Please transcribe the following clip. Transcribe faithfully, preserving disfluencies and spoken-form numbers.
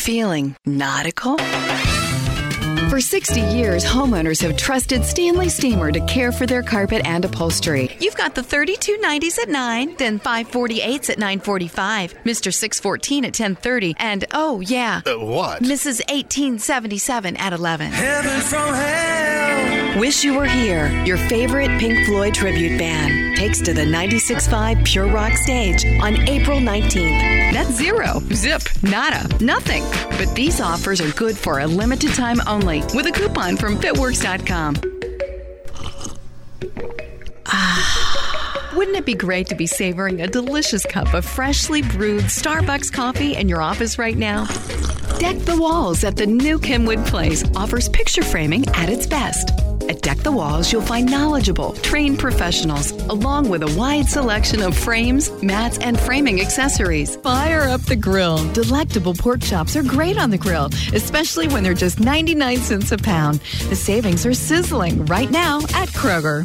feeling nautical? For sixty years, homeowners have trusted Stanley Steamer to care for their carpet and upholstery. You've got the thirty-two nineties at nine, then five forty-eights at nine forty-five, Mister six fourteen at ten thirty, and oh yeah, Uh, what? Missus eighteen seventy-seven at eleven. Heaven from hell. Wish You Were Here, your favorite Pink Floyd tribute band, takes to the ninety-six point five Pure Rock stage on April nineteenth. That's zero, zip, nada, nothing. But these offers are good for a limited time only with a coupon from Fitworks dot com. Ah, wouldn't it be great to be savoring a delicious cup of freshly brewed Starbucks coffee in your office right now? Deck the Walls at the new Kenwood Place offers picture framing at its best. At Deck the Walls, you'll find knowledgeable, trained professionals, along with a wide selection of frames, mats, and framing accessories. Fire up the grill. Delectable pork chops are great on the grill, especially when they're just ninety-nine cents a pound. The savings are sizzling right now at Kroger.